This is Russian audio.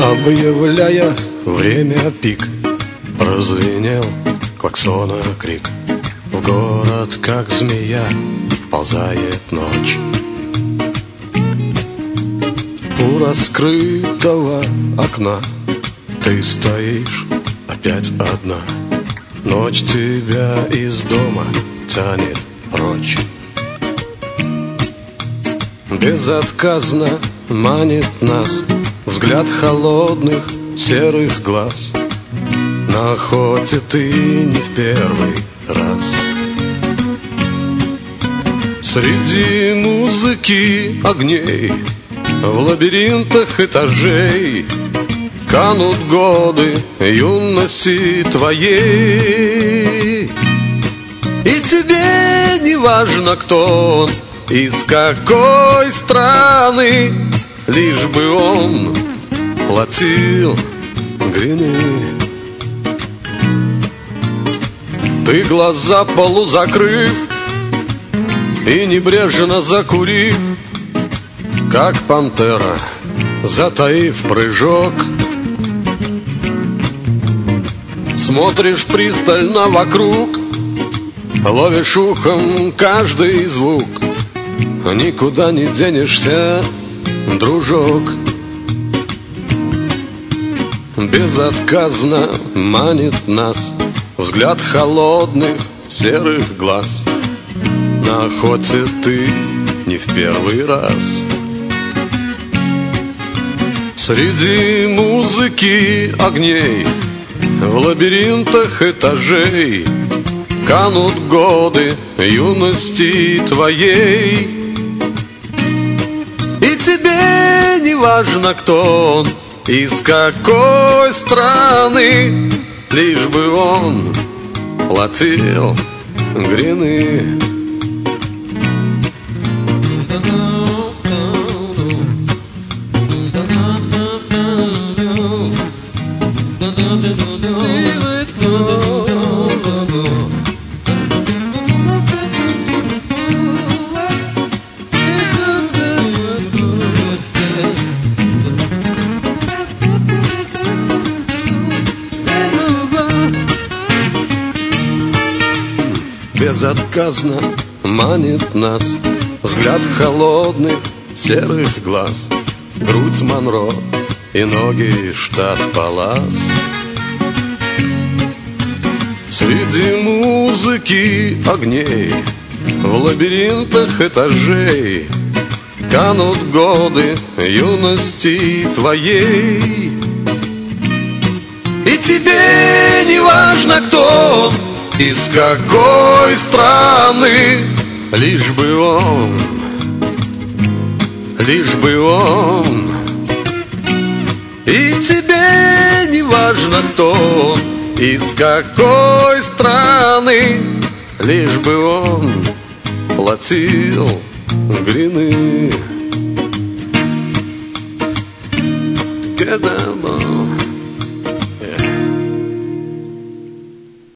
Объявляя время пик, прозвенел клаксона крик. В город, как змея, ползает ночь. У раскрытого окна ты стоишь опять одна. Ночь тебя из дома тянет прочь. Безотказно манит нас взгляд холодных серых глаз. На охоте ты не в первый раз. Среди музыки огней, в лабиринтах этажей канут годы юности твоей. И тебе не важно, кто он, из какой страны, лишь бы он платил грины. Ты глаза полузакрыв и небрежно закурив, как пантера, затаив прыжок, смотришь пристально вокруг, ловишь ухом каждый звук. Никуда не денешься, дружок. Безотказно манит нас взгляд холодных серых глаз. На охоте ты не в первый раз. Среди музыки огней, в лабиринтах этажей канут годы юности твоей. И тебе не важно, кто он, из какой страны, лишь бы он платил грины. Безотказно манит нас взгляд холодных серых глаз. Грудь Монро и ноги штат Палас. Среди музыки огней, в лабиринтах этажей канут годы юности твоей. И тебе не важно, кто он, из какой страны, лишь бы он, лишь бы он. И тебе не важно, кто он, из какой страны, лишь бы он платил грины. Get them all.